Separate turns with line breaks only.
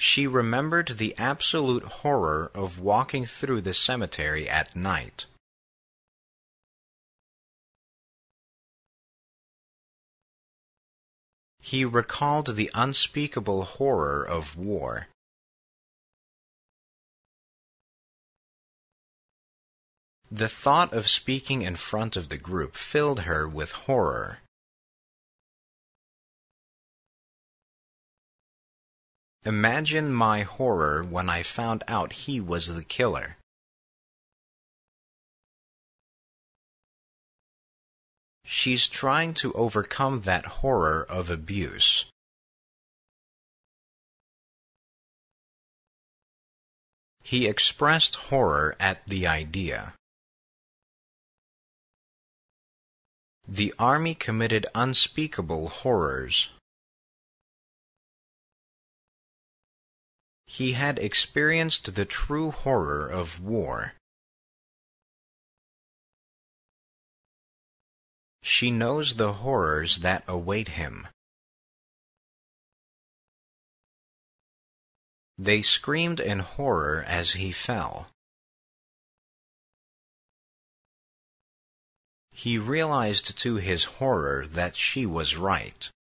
She remembered the absolute horror of walking through the cemetery at night. He recalled the unspeakable horror of war. The thought of speaking in front of the group filled her with horror. Imagine my horror when I found out he was the killer. She's trying to overcome that horror of abuse. He expressed horror at the idea. The army committed unspeakable horrors. He had experienced the true horror of war. She knows the horrors that await him. They screamed in horror as he fell. He realized to his horror that she was right.